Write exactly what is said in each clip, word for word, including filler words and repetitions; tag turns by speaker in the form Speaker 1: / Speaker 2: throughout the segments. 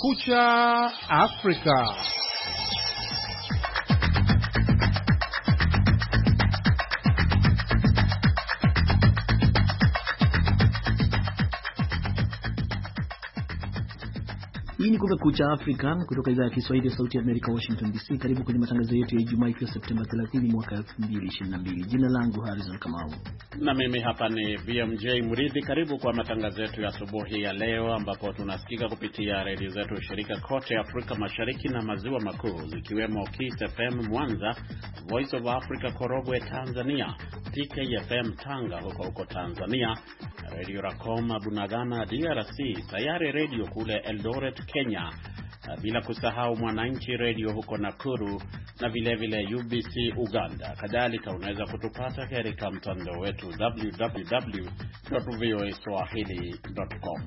Speaker 1: Kumekucha Afrika.
Speaker 2: Hii ni Kumekucha Afrika kutoka idhaa ya Kiswahili ya Sauti ya Amerika, Washington D C. Karibu kwenye matangazo yetu ya Ijumaa ikiwa Septemba thelathini mwaka elfu mbili ishirini na mbili. Jina langu Harrison Kamau.
Speaker 3: Na mimi hapa ni V M J Mridhi. Karibu kwa matangazo yetu ya asubuhi ya leo, ambapo tunasikika kupitia redio zetu shirika kote Afrika Mashariki na Maziwa Makuu, zikiwemo Kiss F M Mwanza, Voice of Africa Korogwe Tanzania, T K F M Tanga huko huko Tanzania, Radio Rakoma Bunagana D R C, Sayare Radio kule Eldoret Kenya, bila kusahau Mwananchi Radio huko Nakuru na vile vile U B C Uganda. Kadhalika unaweza kutupata katika mtandao wetu w w w dot v o a swahili dot com.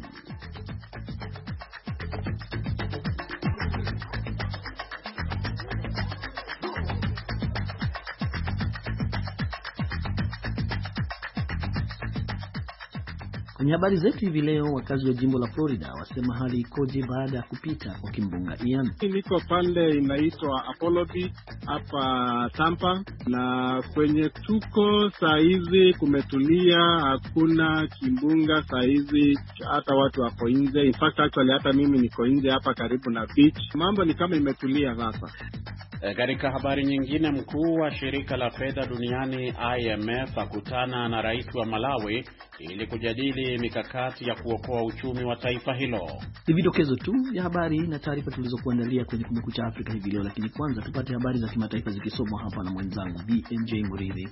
Speaker 2: Kwenye habari zetu hivi leo, wakazi wa jimbo la Florida wasema hali ikoje baada ya kupita kwa kimbunga Ian.
Speaker 4: Niko pande inaitwa Apollo Beach hapa Tampa, na kwenye tuko saa hizi kumetulia, hakuna kimbunga saa hizi, hata watu wako nje. In fact actually hata mimi niko nje hapa karibu na beach. Mambo ni kama imetulia sasa.
Speaker 3: Katika habari nyingine, mkuu wa shirika la fedha duniani I M F akutana na rais wa Malawi ili kujadili mikakati ya kuokoa uchumi wa taifa hilo.
Speaker 2: Ni vidokezo tu ya habari na taarifa tulizokuandalia kwenye Kumekucha Afrika hivi leo, lakini kwanza tupate habari za kimataifa zikisomwa hapa na mwenzangu V M J Mridhi.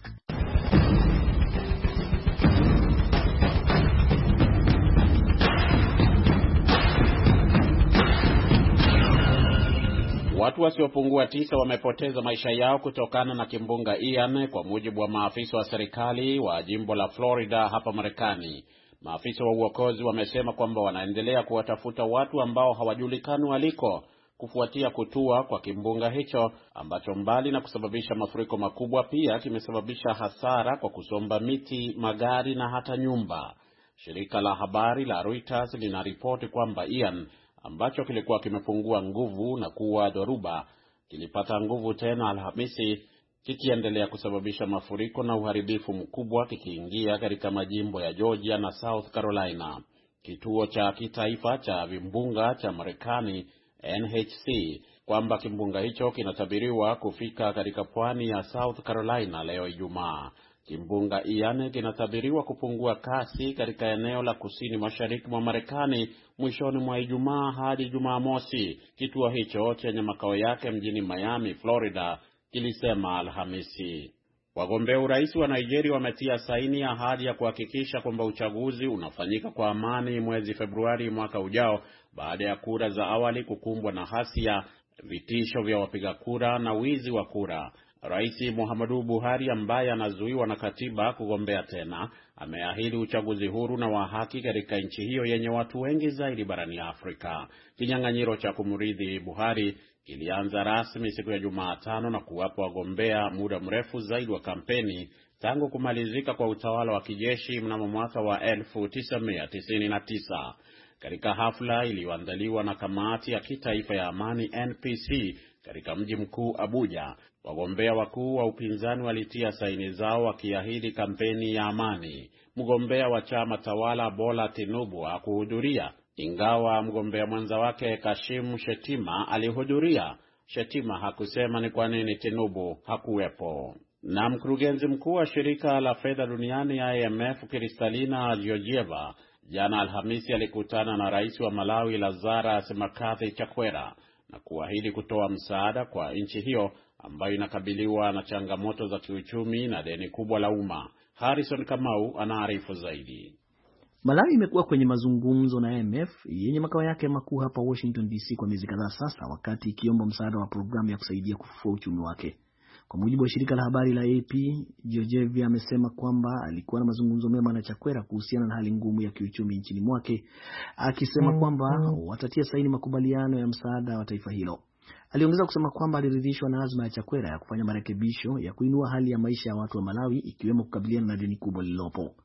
Speaker 3: Watu wasiopungua tisa wamepoteza maisha yao kutokana na kimbunga Ian, kwa mujibu wa maafisa wa serikali wa jimbo la Florida hapa Marekani. Maafisa wa uokozi wamesema kwamba wanaendelea kuwatafuta watu ambao hawajulikani waliko kufuatia kutua kwa kimbunga hicho, ambacho mbali na kusababisha mafuriko makubwa pia kimesababisha hasara kwa kusomba miti, magari na hata nyumba. Shirika la habari la Reuters linaripoti kwamba Ian, ambacho kilikuwa kimepungua nguvu na kuwa dhoruba, kilipata nguvu tena Alhamisi, kikiendelea kusababisha mafuriko na uharibifu mkubwa, kikiingia katika majimbo ya Georgia na South Carolina. Kituo cha kitaifa cha vimbunga cha Marekani N H C kwamba kimbunga hicho kinatabiriwa kufika katika pwani ya South Carolina leo Ijumaa. Kimbunga Ian kinatabiriwa kupungua kasi katika eneo la kusini mashariki mwa Marekani mwishoni mwa Ijumaa hadi Jumamosi, kituo hicho chenye makao yake mjini Miami, Florida, kilisema Alhamisi. Wagombea urais wa Nigeria wametia saini ahadi ya kuhakikisha kwamba uchaguzi unafanyika kwa amani mwezi Februari mwaka ujao, baada ya kura za awali kukumbwa na hasia, vitisho vya wapiga kura na wizi wa kura. Rais Muhammadu Buhari, ambaye anazuiwa na katiba kugombea tena, ameahidi uchaguzi huru na wa haki katika nchi hiyo yenye watu wengi zaidi barani Afrika. Kinyang'anyiro cha kumrithi Buhari kilianza rasmi siku ya Jumatano na kuwapa wagombea muda mrefu zaidi wa kampeni tangu kumalizika kwa utawala wa kijeshi mnamo mwaka wa elfu tisa mia tisini na tisa. Katika hafla iliyoandaliwa na kamati ya kitaifa ya amani N P C katika mji mkuu Abuja, wagombea wakuu wa upinzani walitia saini zao wakiahidi kampeni ya amani. Mgombea wa chama tawala Bola Tinubu hakuhudhuria, ingawa mgombea mwenza wake Kashim Shettima alihudhuria. Shettima hakusema ni kwa nini Tinubu hakuwepo. Na mkurugenzi mkuu wa shirika la fedha duniani I M F Kristalina Georgieva jana Alhamisi alikutana na rais wa Malawi Lazarus Makathi Chakwera na kuahidi kutoa msaada kwa nchi hiyo ambayo inakabiliwa na changamoto za kiuchumi na deni kubwa la umma. Harrison Kamau anaarifu zaidi.
Speaker 2: Malawi imekuwa kwenye mazungumzo na I M F yenye makao yake makuu hapa Washington D C kwa miezi kadhaa sasa, wakati ikiomba msaada wa programu ya kusaidia kufufua uchumi wake. Kwa mujibu wa shirika la habari la A P, Georgieva amesema kwamba alikuwa na mazungumzo mema na Chakwera kuhusiana na hali ngumu ya kiuchumi nchini mwake, akisema kwamba watatia saini makubaliano ya msaada wa taifa hilo. Aliongeza kusema kwamba aliridhishwa na azma ya Chakwera ya kufanya marekebisho ya kuinua hali ya maisha ya watu wa Malawi, ikiwemo kukabiliana na deni kubwa lililopo.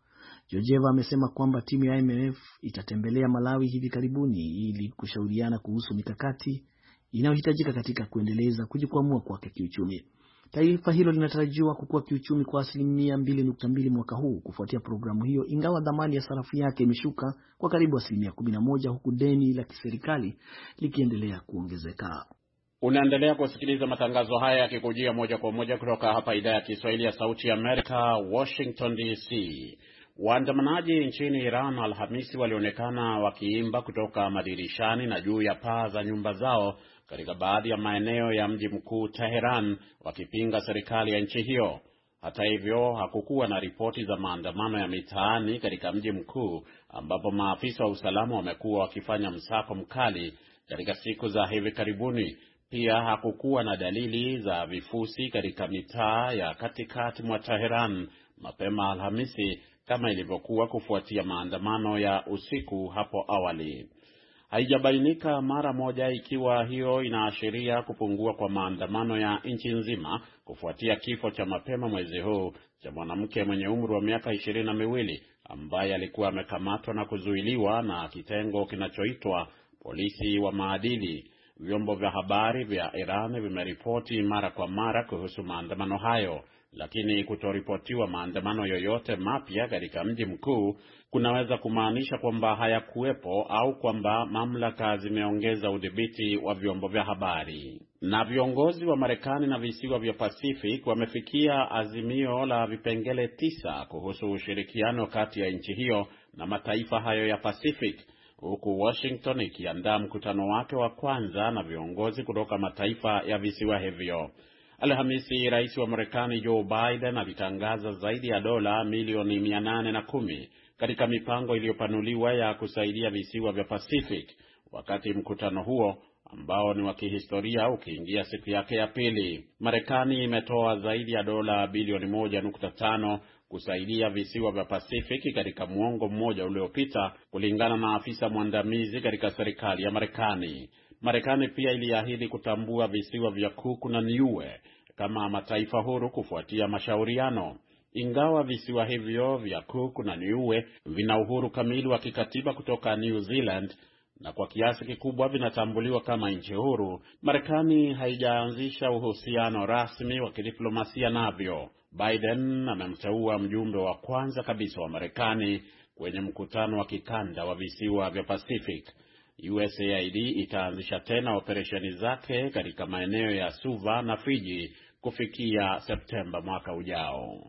Speaker 2: Georgieva amesema kwamba timu ya I M F itatembelea Malawi hivi karibuni ili kushauriana kuhusu mikakati inayohitajika katika kuendeleza kujikwamua kwake kiuchumi. Taifa hilo linatarajiwa kukua kiuchumi kwa asilimia mbili nukta mbili mwaka huu kufuatia programu hiyo, ingawa dhamani ya sarafu yake imeshuka kwa karibu asilimia kumi na moja huku deni la kiserikali likiendelea kuongezeka.
Speaker 3: Unaendelea kusikiliza matangazo haya yakikujia moja kwa moja kutoka hapa idhaa ya Kiswahili ya Sauti ya Amerika, Washington D C. Waandamanaji nchini Iran Alhamisi walionekana wakiimba kutoka madirishani na juu ya paa za nyumba zao katika baadhi ya maeneo ya mji mkuu Tehran, wakipinga serikali ya nchi hiyo. Hata hivyo, hakukuwa na ripoti za maandamano ya mitaani katika mji mkuu, ambapo maafisa wa usalama wamekuwa wakifanya msako mkali katika siku za hivi karibuni. Pia hakukuwa na dalili za vifusi katika mitaa ya katikati mwa Tehran mapema Alhamisi kama ilivyokuwa kufuatia maandamano ya usiku hapo awali. Haijabainika mara moja ikiwa hiyo inaashiria kupungua kwa maandamano ya nchi nzima kufuatia kifo cha mapema mwezi huu cha mwanamke mwenye umri wa miaka ishirini na miwili ambaye alikuwa amekamatwa na kuzuiliwa na kitengo kinachoitwa polisi wa maadili. Vyombo vya habari vya Iran vimeripoti mara kwa mara kuhusu maandamano hayo, lakini kutoripotiwa maandamano yoyote mapya katika mji mkuu kunaweza kumaanisha kwamba hayakuwepo au kwamba mamlaka zimeongeza udhibiti wa vyombo vya habari. Na viongozi wa Marekani na visiwa vya Pacific wamefikia azimio la vipengele tisa kuhusu ushirikiano kati ya nchi hiyo na mataifa hayo ya Pacific, huku Washington ikiandaa mkutano wake wa kwanza na viongozi kutoka mataifa ya visiwa hivyo. Alhamisi, rais wa Marekani Joe Biden alitangaza zaidi ya dola milioni mia nane na kumi katika mipango iliyopanuliwa ya kusaidia visiwa vya Pacific, wakati mkutano huo ambao ni wa kihistoria ukiingia siku yake ya pili. Marekani imetoa zaidi ya dola bilioni moja nukta tano kusaidia visiwa vya Pacific katika muongo mmoja uliopita, kulingana na afisa mwandamizi katika serikali ya Marekani. Marekani pia iliahidi kutambua visiwa vya Cook na Niue kama mataifa huru kufuatia mashauriano. Ingawa visiwa hivyo vya Cook na Niue vina uhuru kamili wa kikatiba kutoka New Zealand na kwa kiasi kikubwa vinatambuliwa kama nchi huru, Marekani haijaanzisha uhusiano rasmi wa kidiplomasia navyo. Biden amemteua mjumbe wa kwanza kabisa wa Marekani kwenye mkutano wa kikanda wa visiwa vya Pacific. U S A I D itaanzisha tena operesheni zake katika maeneo ya Suva na Fiji kufikia Septemba mwaka ujao.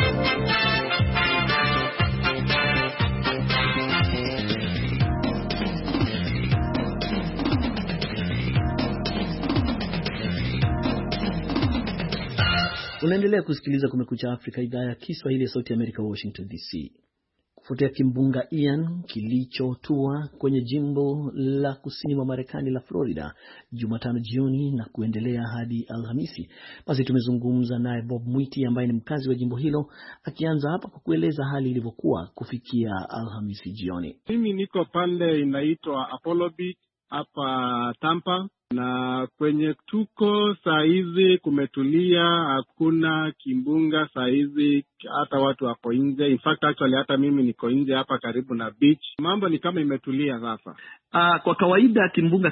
Speaker 2: Unaendelea kusikiliza Kumekucha Afrika, idhaa ya Kiswahili ya Sauti ya Amerika, Washington D C. Kufuatia kimbunga Ian kilichotua kwenye jimbo la kusini mwa Marekani la Florida Jumatano jioni na kuendelea hadi Alhamisi, basi tumezungumza naye Bob Mwiti ambaye ni mkazi wa jimbo hilo, akianza hapa kwa kueleza hali ilivyokuwa kufikia Alhamisi jioni.
Speaker 4: Mimi niko pande inaitwa Apollo Beach hapa Tampa, na kwenye tuko saa hizi kumetulia, hakuna kimbunga saa hizi, hata watu hapo nje. In fact actually hata mimi niko nje hapa karibu na beach. Mambo ni kama imetulia sasa.
Speaker 5: Uh, kwa kawaida kimbunga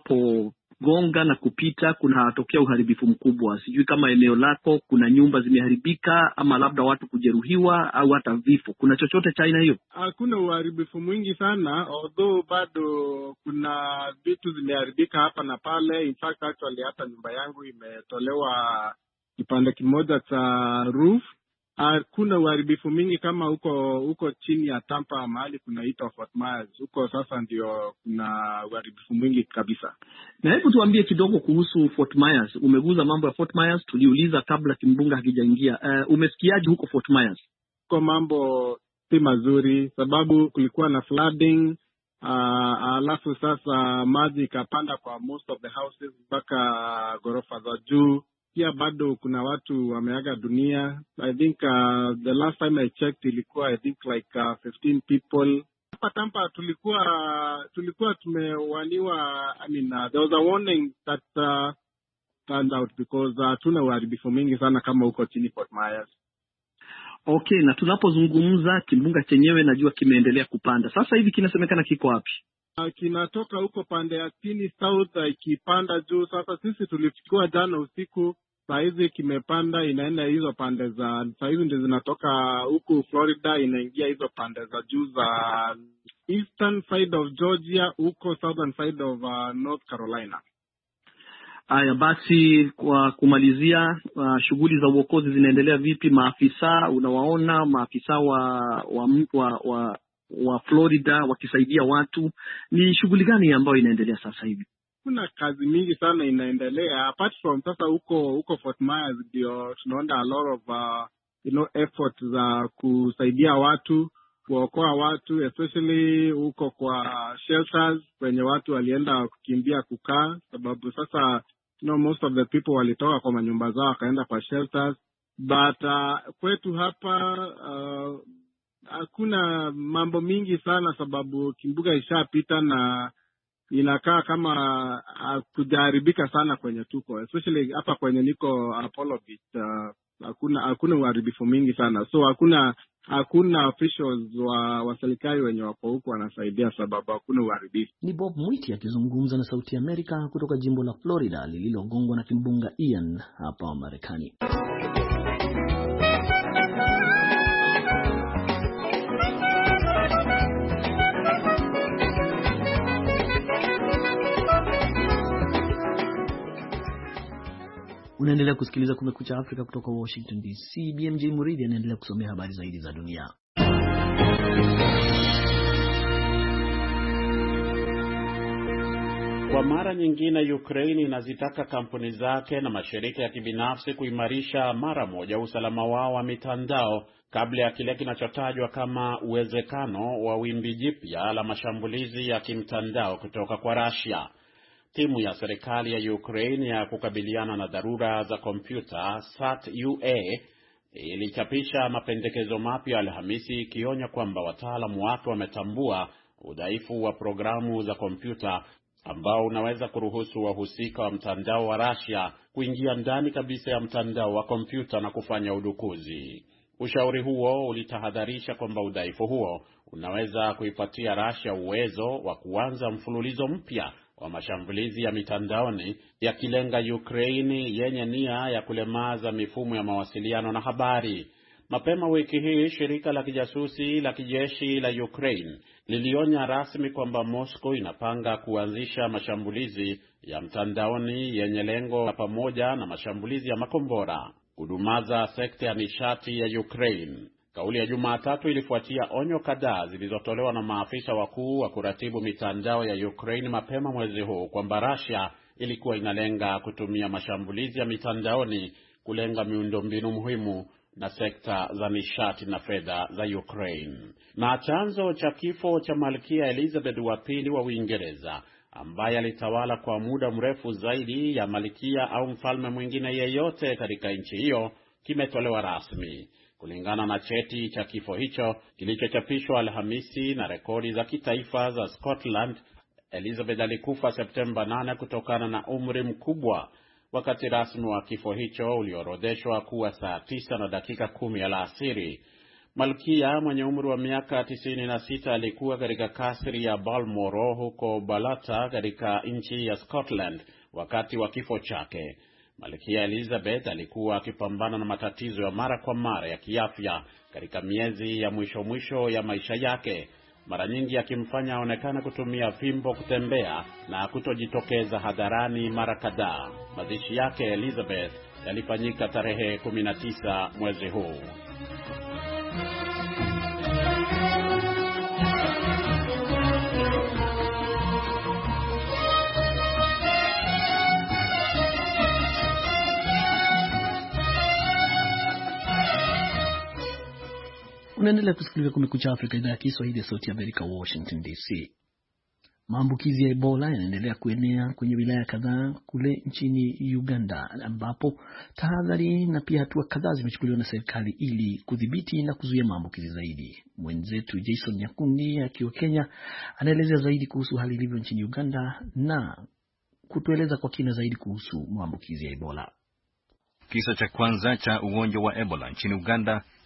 Speaker 5: kinapogonga na kupita kunatokea uharibifu mkubwa. Sijui kama eneo lako kuna nyumba zimeharibika ama labda watu kujeruhiwa au hata vifo. Kuna chochote cha aina hiyo?
Speaker 4: Hakuna uharibifu mwingi sana, although bado kuna vitu zimeharibika hapa na pale. In fact actually hata nyumba yangu imetolewa kipande kimoja cha roof. Hakuna uharibifu mingi kama huko huko chini ya Tampa mahali kunaitwa Fort Myers. Huko sasa ndio kuna uharibifu mwingi kabisa.
Speaker 5: Na hebu tuambie kidogo kuhusu Fort Myers. Umeguza mambo ya Fort Myers, tuliuliza kabla kimbunga hakijaingia. Uh, umesikiaje huko Fort Myers?
Speaker 4: Kwa mambo si mazuri sababu kulikuwa na flooding. Uh, alafu sasa maji ikapanda kwa most of the houses mpaka ghorofa za juu. Pia bado kuna watu wameaga dunia. I think uh, the last time I checked ilikuwa I think like uh, fifteen people. Hapa Tampa tulikuwa tulikuwa tumewaniwa, I mean uh, there was a warning that uh, turned out because uh, tuna uharibifu mingi sana kama huko chini Fort Myers.
Speaker 5: Okay, na tunapozungumza kimbunga chenyewe najua kimeendelea kupanda. Sasa hivi kinasemekana kiko wapi?
Speaker 4: Uh, kinatoka huko pande ya chini south ikipanda uh, juu. Sasa sisi tulichukua jana usiku, saa hizi kimepanda inaenda hizo pande za, saa hizi ndio zinatoka huku Florida inaingia hizo pande za juu za eastern side of Georgia, huko southern side of uh, North Carolina.
Speaker 5: Haya basi, kwa kumalizia, uh, shughuli za uokozi zinaendelea vipi? Maafisa unawaona maafisa wa wa, wa wa wa Florida wakisaidia watu, ni shughuli gani ambayo inaendelea sasa hivi?
Speaker 4: Kuna kazi mingi sana inaendelea apart from sasa huko huko Fort Myers, ndio tunaona a lot of uh, you know effort za kusaidia watu, kuokoa watu, especially huko kwa shelters kwenye watu walienda kukimbia kukaa, sababu sasa you know most of the people walitoka kwa manyumba zao wakaenda kwa shelters. But uh, kwetu hapa uh, hakuna mambo mingi sana, sababu kimbuga ishapita na inakaa kama uh, kujaribika sana kwenye tuko, especially hapa kwenye niko Apollo Beach. Uh, hakuna hakuna uharibifu mingi sana, so hakuna hakuna officials wa, wa serikali wenye wako huko wanasaidia, sababu hakuna uharibifu.
Speaker 2: Ni Bob Mwiti akizungumza na Sauti ya Amerika kutoka jimbo la Florida lililogongwa na kimbunga Ian hapa Marekani. Unaendelea kusikiliza Kumekucha Afrika kutoka Washington D C. B M J Muridi anaendelea kusomea habari zaidi za dunia.
Speaker 3: Kwa mara nyingine, Ukraine inazitaka kampuni zake na mashirika ya kibinafsi kuimarisha mara moja usalama wao wa mitandao kabla ya kile kinachotajwa kama uwezekano wa wimbi jipya la mashambulizi ya kimtandao kutoka kwa Russia. Timu ya serikali ya Ukraine ya kukabiliana na dharura za kompyuta S A T U A ilichapisha mapendekezo mapya Alhamisi ikionya kwamba wataalamu wake wametambua udhaifu wa programu za kompyuta ambao unaweza kuruhusu wahusika wa mtandao wa Russia kuingia ndani kabisa ya mtandao wa kompyuta na kufanya udukuzi. Ushauri huo ulitahadharisha kwamba udhaifu huo unaweza kuipatia Russia uwezo wa kuanza mfululizo mpya wa mashambulizi ya mitandaoni yakilenga Ukraine yenye nia ya kulemaza mifumo ya mawasiliano na habari. Mapema wiki hii, shirika la kijasusi la kijeshi la Ukraine lilionya rasmi kwamba Moscow inapanga kuanzisha mashambulizi ya mtandaoni yenye lengo la pamoja na mashambulizi ya makombora kudumaza sekta ya nishati ya Ukraine. Kauli ya Jumatatu ilifuatia onyo kadhaa zilizotolewa na maafisa wakuu wa kuratibu mitandao ya Ukraine mapema mwezi huu kwamba Russia ilikuwa inalenga kutumia mashambulizi ya mitandaoni kulenga miundombinu muhimu na sekta za nishati na fedha za Ukraine. Na chanzo cha kifo cha Malkia Elizabeth wa pili wa Uingereza, ambaye alitawala kwa muda mrefu zaidi ya malkia au mfalme mwingine yeyote katika nchi hiyo, kimetolewa rasmi. Kulingana na cheti cha kifo hicho kilichochapishwa Alhamisi na rekodi za kitaifa za Scotland, Elizabeth alikufa Septemba nane kutokana na umri mkubwa. Wakati rasmi wa kifo hicho uliorodheshwa kuwa saa tisa na dakika kumi alasiri. Malkia mwenye umri wa miaka tisini na sita alikuwa katika kasri ya Balmoral huko Balata katika nchi ya Scotland wakati wa kifo chake. Malkia Elizabeth alikuwa akipambana na matatizo ya mara kwa mara ya kiafya katika miezi ya mwisho mwisho ya maisha yake, mara nyingi akimfanya aonekane kutumia fimbo kutembea na kutojitokeza hadharani mara kadhaa. Mazishi yake Elizabeth yalifanyika tarehe kumi na tisa mwezi huu.
Speaker 2: Unaendelea kusikiliza Kumekucha Afrika, idhaa ya Kiswahili ya Sauti ya Amerika, Washington D C. Maambukizi ya Ebola yanaendelea kuenea kwenye wilaya kadhaa kule nchini Uganda, ambapo tahadhari na pia hatua kadhaa zimechukuliwa na serikali ili kudhibiti na kuzuia maambukizi zaidi. Mwenzetu Jason Nyakundi akiwa Kenya anaelezea zaidi kuhusu hali ilivyo nchini Uganda na kutueleza kwa kina zaidi kuhusu maambukizi ya Ebola.
Speaker 6: Kisa cha kwanza cha ugonjwa wa Ebola nchini Uganda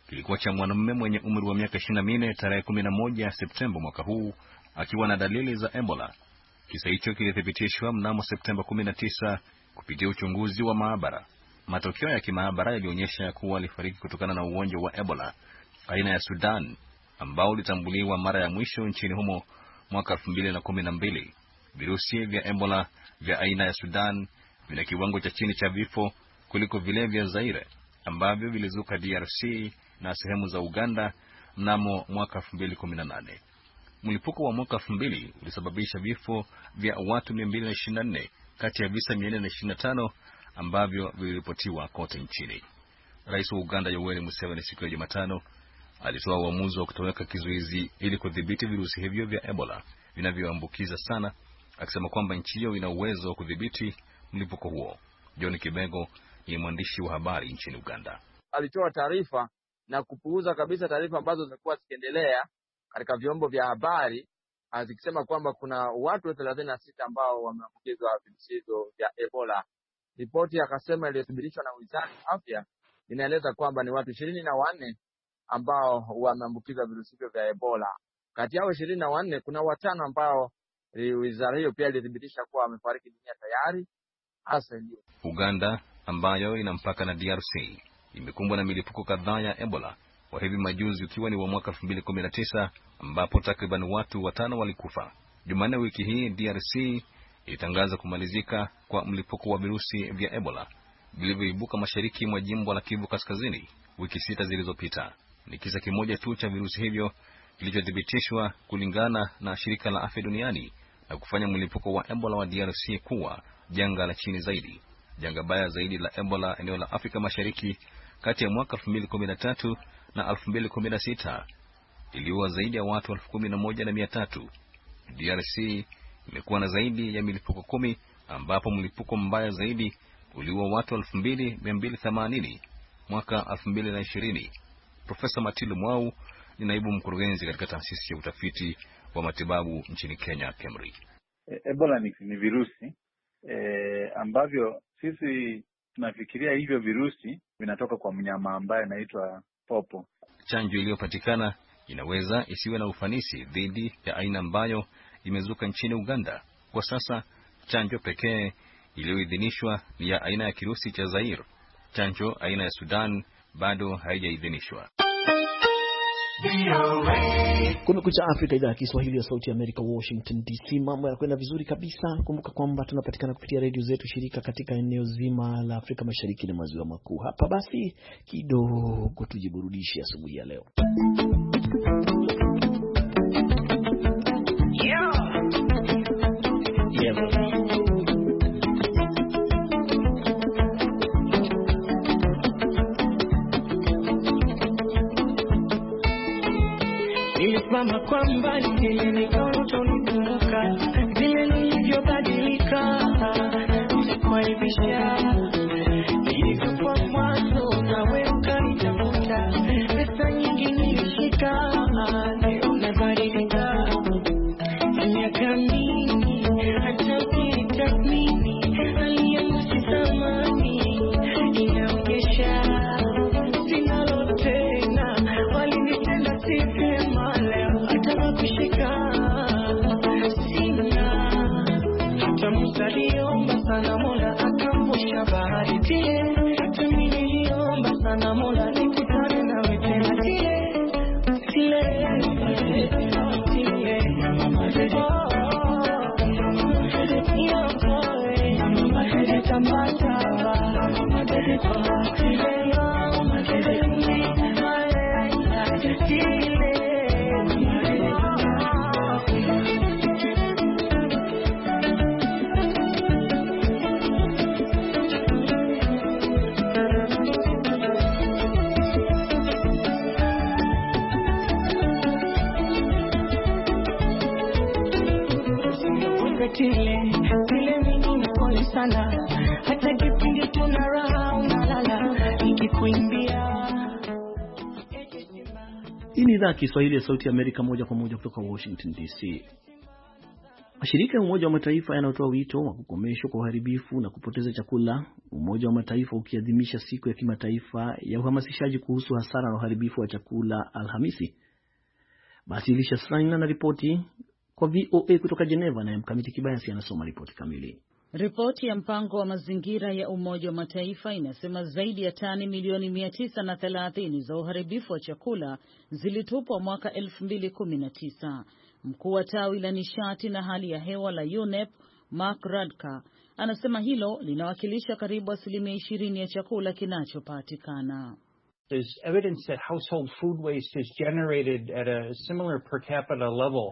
Speaker 6: kilikuwa cha mwanamume mwenye umri wa miaka ishirini na minne tarehe kumi na moja Septemba mwaka huu akiwa na dalili za Ebola. Kisa hicho kilithibitishwa mnamo Septemba kumi na tisa kupitia uchunguzi wa maabara. Matokeo ya kimaabara yalionyesha kuwa alifariki kutokana na ugonjwa wa Ebola aina ya Sudan ambao ulitambuliwa mara ya mwisho nchini humo mwaka elfu mbili na kumi na mbili. Virusi vya Ebola vya aina ya Sudan vina kiwango cha chini cha vifo kuliko vile vya Zaire ambavyo vilizuka D R C na sehemu za Uganda mnamo mwaka elfu mbili kumi na nane. Mlipuko wa mwaka elfu mbili ulisababisha vifo vya watu mia mbili ishirini na nne kati ya visa mia nne ishirini na tano ambavyo viliripotiwa kote nchini. Rais wa Uganda Yoweri Museveni siku ya Jumatano alitoa uamuzi wa kutoweka kizuizi ili kudhibiti virusi hivyo vya Ebola vinavyoambukiza sana, akisema kwamba nchi hiyo ina uwezo wa kudhibiti mlipuko huo. John Kibego ni mwandishi wa habari nchini Uganda.
Speaker 7: Alitoa taarifa na kupuuza kabisa taarifa ambazo zimekuwa zikiendelea katika vyombo vya habari zikisema kwamba kuna watu thelathini na sita ambao wameambukizwa virusi hivyo vya Ebola. Ripoti akasema iliyothibitishwa na Wizara ya Afya inaeleza kwamba ni watu ishirini na wanne ambao wameambukizwa virusi hivyo vya Ebola. Kati yao ishirini na wanne kuna watano ambao wizara hiyo pia ilithibitisha kuwa wamefariki dunia tayari. Hasa ndio
Speaker 6: Uganda ambayo ina mpaka na D R C imekumbwa na milipuko kadhaa ya Ebola, wa hivi majuzi ukiwa ni wa mwaka elfu mbili kumi na tisa ambapo takriban watu watano walikufa. Jumanne wiki hii D R C ilitangaza kumalizika kwa mlipuko wa virusi vya Ebola vilivyoibuka mashariki mwa jimbo la Kivu Kaskazini wiki sita zilizopita. Ni kisa kimoja tu cha virusi hivyo kilichothibitishwa kulingana na shirika la afya duniani na kufanya mlipuko wa Ebola wa D R C kuwa janga la chini zaidi. Janga baya zaidi la Ebola eneo la Afrika Mashariki kati ya mwaka elfu mbili kumi na tatu na elfu mbili kumi na sita iliua zaidi ya watu elfu kumi na moja na mia tatu. D R C imekuwa na zaidi ya milipuko kumi ambapo mlipuko mbaya zaidi uliua watu elfu mbili mia mbili themanini mwaka elfu mbili na ishirini. Profesa Matilu Mwau ni naibu mkurugenzi katika taasisi ya utafiti wa matibabu nchini Kenya, KEMRI.
Speaker 8: Ebola ni, ni virusi e, ambavyo sisi tunafikiria hivyo virusi vinatoka kwa mnyama ambaye anaitwa popo.
Speaker 6: Chanjo iliyopatikana inaweza isiwe na ufanisi dhidi ya aina ambayo imezuka nchini Uganda. Kwa sasa chanjo pekee iliyoidhinishwa ni ya aina ya kirusi cha Zaire. Chanjo aina ya Sudan bado haijaidhinishwa.
Speaker 2: Kumekucha Afrika, idhaa ya Kiswahili ya Sauti ya Amerika, Washington D C. Mambo yanakwenda vizuri kabisa. Kumbuka kwamba tunapatikana kupitia redio zetu shirika katika eneo zima la Afrika Mashariki na Maziwa Makuu. Hapa basi kidogo tujiburudishe asubuhi ya leo. Yeah. Yeah.
Speaker 9: Mama kwa mbali vile nikoto nikumbuka vile nilivyobadilika usikuaibisha nilivyokuwa mwanzo nawe ukanitafuta pesa nyingi nilishika leo nabadilika miaka mingi hata ukitathmini hali yangu si thamani inaonyesha sinalo tena walinitenda sivema kushika sina hata msaliomba sana Mola akambusha bahari tie hata mimi niliomba sana Mola nikutane nawe tena tie sile sile mama dede yo boy mama dede tamata mama dede sile yo mama dede Tile, tile mingi mpole sana hata kipindi tuna raha unalala nikikuimbia.
Speaker 2: Hii ni idhaa ya Kiswahili ya Sauti ya Amerika moja kwa moja kutoka Washington D C. Mashirika ya Umoja wa Mataifa yanatoa wito wa kukomeshwa kwa uharibifu na kupoteza chakula, Umoja wa Mataifa ukiadhimisha siku ya kimataifa ya uhamasishaji kuhusu hasara na uharibifu wa chakula Alhamisi. Basi Elisha Schreiner na ripoti kwa V O A kutoka Geneva, na Mkamiti Kibayasi anasoma ripoti kamili.
Speaker 10: Ripoti ya mpango wa mazingira ya Umoja wa Mataifa inasema zaidi ya tani milioni mia tisa na thelathini za uharibifu wa chakula zilitupwa mwaka elfu mbili kumi na tisa. Mkuu wa tawi la nishati na hali ya hewa la U N E P, Mark Radka, anasema hilo linawakilisha karibu asilimia ishirini ya chakula kinachopatikana.
Speaker 11: There's evidence that household food waste is generated at a similar per capita level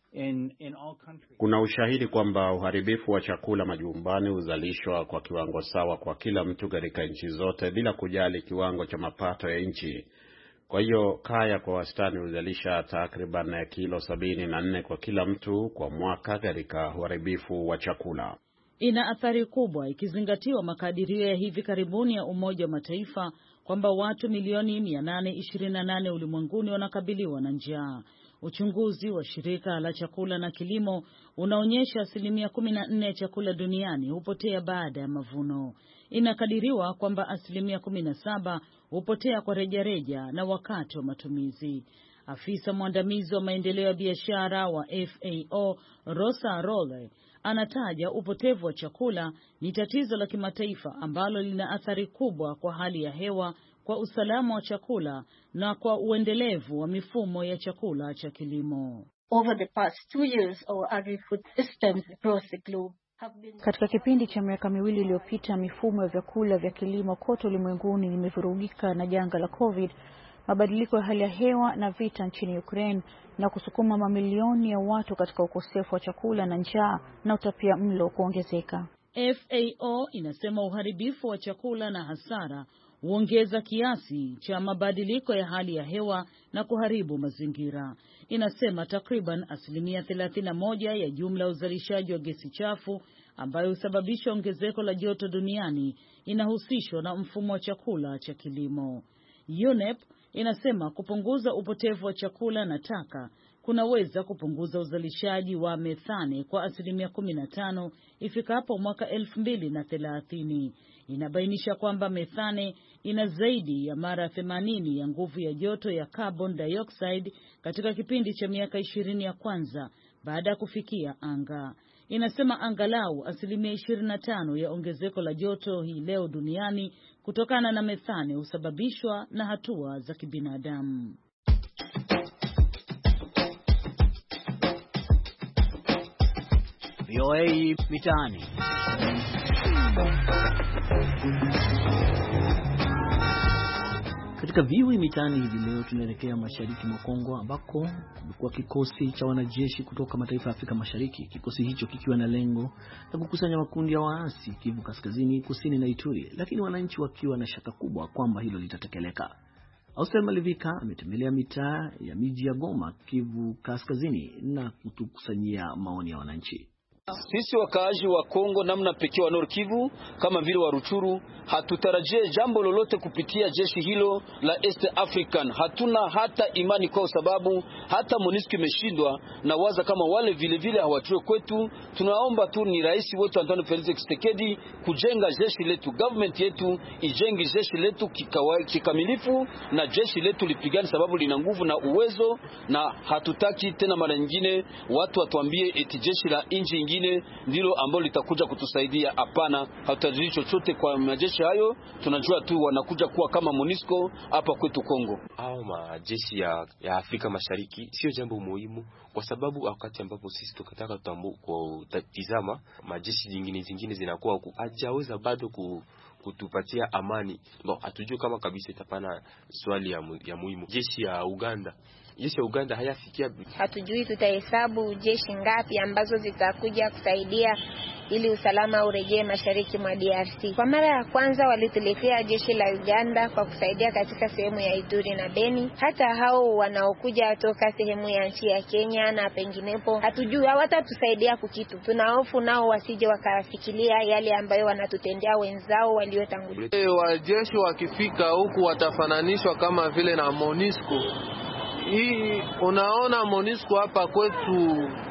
Speaker 11: in in all countries.
Speaker 3: Kuna ushahidi kwamba uharibifu wa chakula majumbani huzalishwa kwa kiwango sawa kwa kila mtu katika nchi zote bila kujali kiwango cha mapato ya nchi. Kwa hiyo kaya kwa wastani huzalisha takriban kilo sabini na nne kwa kila mtu kwa mwaka katika uharibifu wa chakula.
Speaker 10: Ina athari kubwa ikizingatiwa makadirio ya hivi karibuni ya Umoja wa Mataifa kwamba watu milioni mia nane ishirini na nane ulimwenguni wanakabiliwa na njaa. Uchunguzi wa shirika la chakula na kilimo unaonyesha asilimia kumi na nne ya chakula duniani hupotea baada ya mavuno. Inakadiriwa kwamba asilimia kumi na saba hupotea kwa rejareja na wakati wa matumizi. Afisa mwandamizi wa maendeleo ya biashara wa F A O, Rosa Role, anataja upotevu wa chakula ni tatizo la kimataifa ambalo lina athari kubwa kwa hali ya hewa, kwa usalama wa chakula na kwa uendelevu wa mifumo ya chakula cha kilimo.
Speaker 12: Over the past two years, our agri-food systems across the globe have been...
Speaker 13: Katika kipindi cha miaka miwili iliyopita, mifumo ya vyakula vya kilimo kote ulimwenguni imevurugika na janga la COVID, mabadiliko ya hali ya hewa na vita nchini Ukraine, na kusukuma mamilioni ya watu katika ukosefu wa chakula na njaa na utapia mlo kuongezeka.
Speaker 10: F A O inasema uharibifu wa chakula na hasara huongeza kiasi cha mabadiliko ya hali ya hewa na kuharibu mazingira. Inasema takriban asilimia thelathini na moja ya jumla uzalishaji wa gesi chafu ambayo husababisha ongezeko la joto duniani inahusishwa na mfumo wa chakula cha kilimo. U N E P inasema kupunguza upotevu wa chakula na taka kunaweza kupunguza uzalishaji wa methane kwa asilimia kumi na tano ifikapo mwaka elfu mbili na thelathini. Inabainisha kwamba methane ina zaidi ya mara themanini ya nguvu ya joto ya carbon dioxide katika kipindi cha miaka ishirini ya kwanza baada ya kufikia anga. Inasema angalau asilimia ishirini na tano ya ongezeko la joto hii leo duniani kutokana na methane husababishwa na hatua za kibinadamu.
Speaker 2: V O A Mitaani. Katika V O A Mitaani hivi leo tunaelekea mashariki mwa Kongo ambako kulikuwa kikosi cha wanajeshi kutoka mataifa ya Afrika Mashariki. Kikosi hicho kikiwa na lengo la kukusanya makundi ya waasi Kivu Kaskazini, Kusini na Ituri, lakini wananchi wakiwa na shaka kubwa kwamba hilo litatekeleka. Austel Malivika ametembelea mitaa ya miji ya Goma, Kivu Kaskazini na kutukusanyia maoni ya wananchi.
Speaker 14: Sisi wakaaji wa Kongo namna pekee wa Nord Kivu kama vile wa Ruchuru hatutarajie jambo lolote kupitia jeshi hilo la East African. Hatuna hata imani kwa sababu hata MONUSCO imeshindwa na waza kama wale vile vile hawajue kwetu. Tunaomba tu ni rais wetu Antoine Felix Tshisekedi kujenga jeshi letu, government yetu ijenge jeshi letu kikawa, kikamilifu na jeshi letu lipigane sababu lina nguvu na uwezo, na hatutaki tena mara nyingine watu watuambie eti jeshi la inji ingine ndilo ambalo litakuja kutusaidia. Hapana, hatutajiri chochote kwa majeshi hayo. Tunajua tu wanakuja kuwa kama MONUSCO hapa kwetu Kongo.
Speaker 15: Hao majeshi ya, ya Afrika Mashariki sio jambo muhimu, kwa sababu wakati ambapo sisi tukataka tutambu kutazama majeshi jingine zingine zinakuwa hajaweza bado ku kutupatia amani. Bon, hatujui kama kabisa itapana swali ya, mu, ya muhimu. Jeshi ya Uganda Jeshi ya Uganda hayafikia.
Speaker 16: Hatujui tutahesabu jeshi ngapi ambazo zitakuja kusaidia ili usalama urejee mashariki mwa D R C. Kwa mara ya kwanza walituletea jeshi la Uganda kwa kusaidia katika sehemu ya Ituri na Beni. Hata hao wanaokuja toka sehemu ya nchi ya Kenya na penginepo, hatujui hawatatusaidia kukitu. Tunahofu nao wasije wakafikiria yale ambayo wanatutendea wenzao waliotangulia.
Speaker 17: E, wajeshi wakifika huku watafananishwa kama vile na MONUSCO. Hii unaona MONUSCO hapa kwetu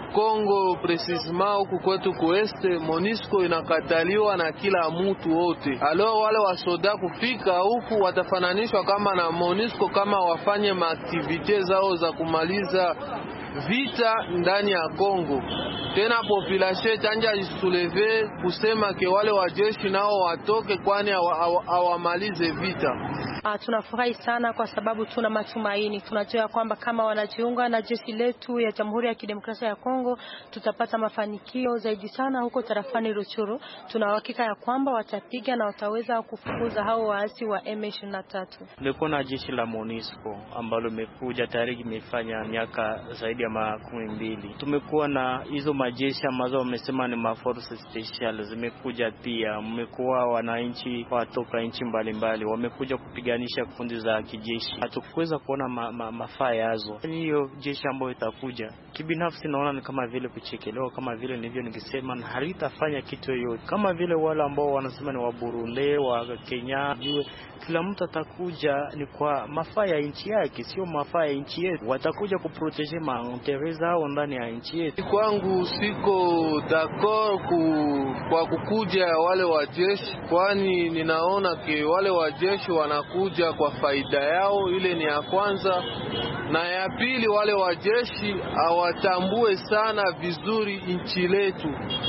Speaker 17: Kongo precisement huku kwetu kueste, MONUSCO inakataliwa na kila mtu wote. Alo wale wasoda kufika huku watafananishwa kama na MONUSCO kama wafanye maaktivite zao za kumaliza vita ndani ya Kongo. Tena population chanja isuleve kusema ke wale wajeshi nao watoke, kwani awamalize vita.
Speaker 18: Uh, tunafurahi sana kwa sababu tuna matumaini. Tunajua kwamba kama wanajiunga na jeshi letu ya Jamhuri ya Kidemokrasia ya Kongo tutapata mafanikio zaidi sana huko tarafani Ruchuru. Tuna uhakika ya kwamba watapiga na wataweza kufukuza hao waasi wa M ishirini na tatu.
Speaker 19: Tumekuwa na jeshi la MONUSCO ambalo limekuja tayari imefanya miaka zaidi ya makumi mbili. Tumekuwa na hizo majeshi ambazo wamesema ni ma force special zimekuja pia. Mmekuwa wananchi watoka nchi mbalimbali wamekuja kupiga ganisha kundi za kijeshi. Hatukuweza kuona ma, ma, mafaa yazo. Hiyo jeshi ambayo itakuja kibinafsi naona ni kama vile kuchekelewa, kama vile nilivyo nikisema, na halitafanya kitu yoyote. Kama vile wale ambao wanasema ni wa Burundi, wa Kenya, jue kila mtu atakuja ni kwa mafaa ya nchi yake, sio mafaa ya nchi yetu. Watakuja kuprotege maendeleo yao ndani ya nchi yetu.
Speaker 17: Kwangu siko d'accord ku, kwa kukuja wale wajeshi, kwani ninaona ke wale wajeshi wanakuja kwa faida yao. Ile ni ya kwanza, na ya pili wale wajeshi hawatambue sana vizuri nchi letu.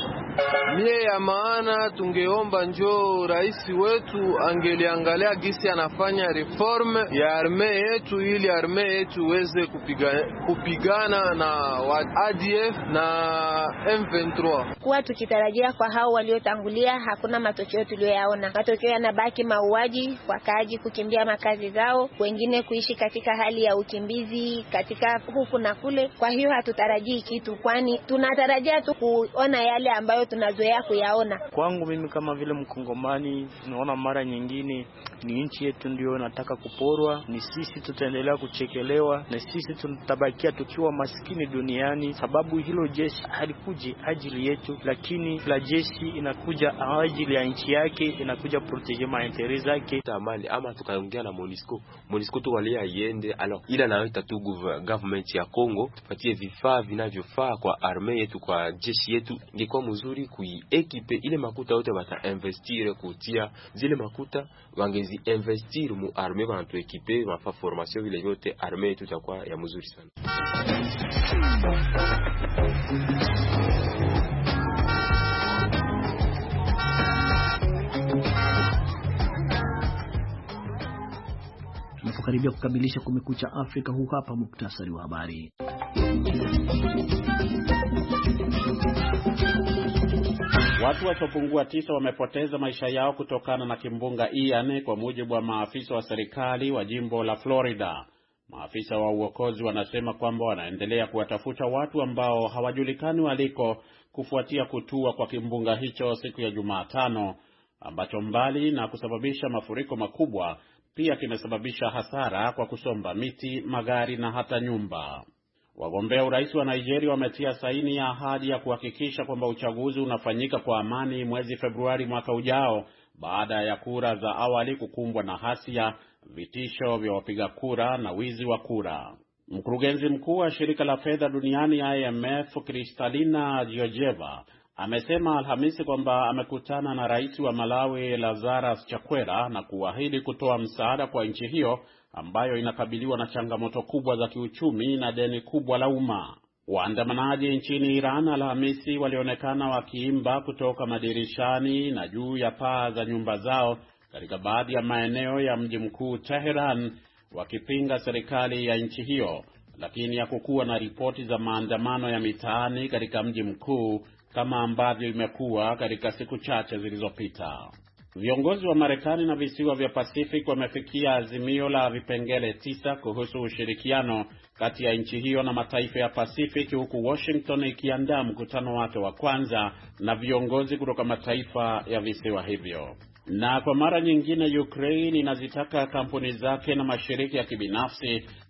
Speaker 17: Mie ya maana tungeomba njoo rais wetu angeliangalia gisi anafanya reform ya arme yetu, ili arme yetu iweze kupiga, kupigana na A D F na M ishirini.
Speaker 16: Kwa tukitarajia kwa hao waliotangulia hakuna matokeo tuliyoyaona. Matokeo yanabaki mauaji, wakaaji kukimbia makazi zao, wengine kuishi katika hali ya ukimbizi katika huku na kule. Kwa hiyo hatutarajii kitu, kwani tunatarajia tu kuona yale ambayo tunazoea kuyaona.
Speaker 19: Kwangu mimi kama vile Mkongomani, naona mara nyingine ni nchi yetu ndio nataka kuporwa, ni sisi tutaendelea kuchekelewa, na sisi tutabakia tukiwa maskini duniani, sababu hilo jeshi halikuji ajili yetu, lakini la jeshi inakuja ajili ya nchi yake, inakuja protege maendeleo zake.
Speaker 15: Tamani ama tukaongea na MONUSCO, MONUSCO tu wale iende, alors ila na yote tu government ya Kongo tupatie vifaa vinavyofaa kwa arme yetu, kwa jeshi yetu. Ingekuwa mzuri kuiekipe ile makuta yote bata investir kutia zile makuta, wangezi investir mu arme bana tu ekipe mafa formation vile yote, arme yetu itakuwa ya mzuri sana.
Speaker 2: Tunapokaribia kukamilisha Kumekucha Afrika, huu hapa muktasari wa habari.
Speaker 3: Watu wasiopungua tisa wamepoteza maisha yao kutokana na kimbunga Ian, kwa mujibu wa maafisa wa serikali wa jimbo la Florida. Maafisa wa uokozi wanasema kwamba wanaendelea kuwatafuta watu ambao hawajulikani waliko kufuatia kutua kwa kimbunga hicho siku ya Jumatano, ambacho mbali na kusababisha mafuriko makubwa pia kimesababisha hasara kwa kusomba miti, magari na hata nyumba. Wagombea urais wa Nigeria wametia saini ya ahadi ya kuhakikisha kwamba uchaguzi unafanyika kwa amani mwezi Februari mwaka ujao, baada ya kura za awali kukumbwa na hasia, vitisho vya wapiga kura na wizi wa kura. Mkurugenzi mkuu wa shirika la fedha duniani I M F, Kristalina Georgieva, amesema Alhamisi kwamba amekutana na rais wa Malawi Lazarus Chakwera na kuahidi kutoa msaada kwa nchi hiyo ambayo inakabiliwa na changamoto kubwa za kiuchumi na deni kubwa la umma. Waandamanaji nchini Iran Alhamisi walionekana wakiimba kutoka madirishani na juu ya paa za nyumba zao katika baadhi ya maeneo ya mji mkuu Tehran, wakipinga serikali ya nchi hiyo, lakini hakukuwa na ripoti za maandamano ya mitaani katika mji mkuu kama ambavyo imekuwa katika siku chache zilizopita. Viongozi wa Marekani na visiwa vya Pacific wamefikia azimio la vipengele tisa kuhusu ushirikiano kati ya nchi hiyo na mataifa ya Pacific, huku Washington ikiandaa mkutano wake wa kwanza na viongozi kutoka mataifa ya visiwa hivyo. Na kwa mara nyingine Ukraine inazitaka kampuni zake na mashirika ya kibinafsi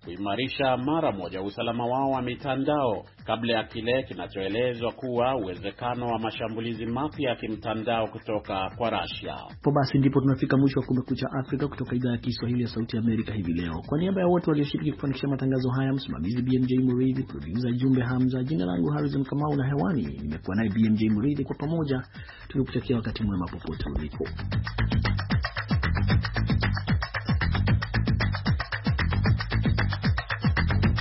Speaker 3: kuimarisha mara moja usalama wao wa mitandao kabla ya kile kinachoelezwa kuwa uwezekano wa mashambulizi mapya ya kimtandao kutoka kwa Russia.
Speaker 2: Kwa basi ndipo tunafika mwisho wa Kumekucha Afrika kutoka idhaa ya Kiswahili ya Sauti ya Amerika hivi leo. Kwa niaba ya wote walioshiriki kufanikisha matangazo haya, msimamizi B M J Muridi, producer Jumbe Hamza, jina langu Harrison Kamau na hewani nimekuwa naye B M J Muridi, kwa pamoja tukikutakia wakati mwema popote ulipo.